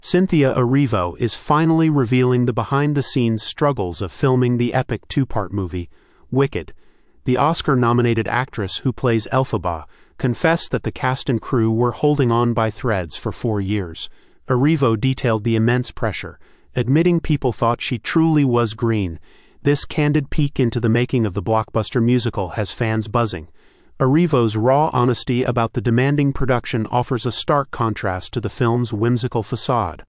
Cynthia Erivo is finally revealing the behind-the-scenes struggles of filming the epic two-part movie, Wicked. The Oscar-nominated actress who plays Elphaba confessed that the cast and crew were holding on by threads for 4 years. Erivo detailed the immense pressure, admitting people thought she truly was green. This candid peek into the making of the blockbuster musical has fans buzzing. Erivo's raw honesty about the demanding production offers a stark contrast to the film's whimsical facade.